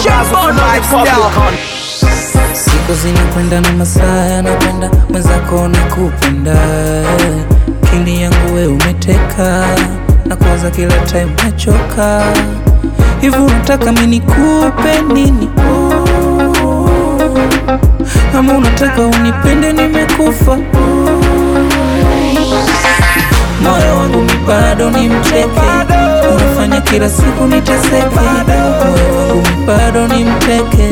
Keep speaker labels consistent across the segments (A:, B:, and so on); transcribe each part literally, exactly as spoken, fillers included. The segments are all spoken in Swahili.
A: Siku zinakwenda na masaa yanakwenda, mwenzako nakupenda. Akili yangu we umeteka, na kwaza kila time nachoka. Hivi unataka mimi nikupe nini? Ama unataka unipende nimekufa? Moyo wangu mi bado ni mteke, unafanya kila siku niteseke. Moyo wangu mi bado ni mteke.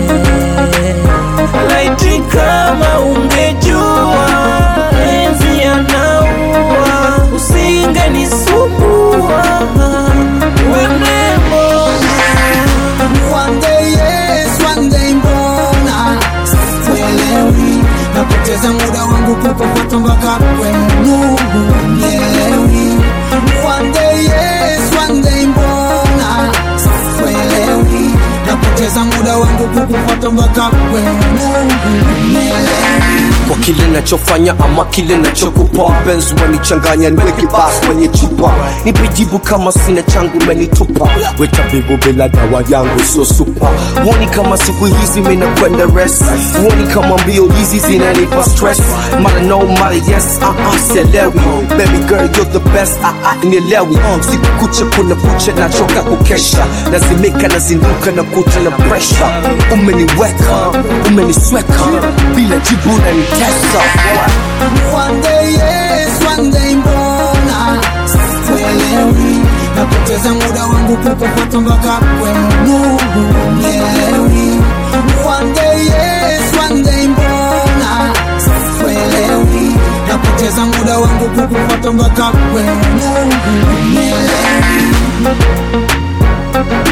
A: Laiti kama ungejua enzi yanaua, usingenisumbua wewe mbona.
B: One day yes, one day mbona sielewi, napoteza muda wangu kukufuata mpaka kwenu, nielewi. One day yes, one day mbona sielewi, napoteza muda wangu kukufuata mpaka kwenu, nielewi.
C: Kwa kile nachofanya ama kile nachokupa, penzi wanichanganya niweke basi kwenye chupa. Nipe jibu kama sina changu menitupa, weta bibu bila dawa yangu sio supa. Woni kama siku hizi mina kwenda rest, woni kama mbio hizi zinanipa stress. Mara no mara yes, uh uh selewi. Baby girl you're the best, uh uh nielewi. Siku kucha kuna kucha nachoka kukesha, lazimika nazinduka na kuta na pressure. Umeniweka, umenisweka, bila jibu na nitesa.
B: One day yes, one day mbona sielewi, napoteza muda wangu kukufuata mpaka kwenu, nielewi. One day yes, one day mbona sielewi, napoteza muda wangu kukufuata mpaka kwenu, nielewi.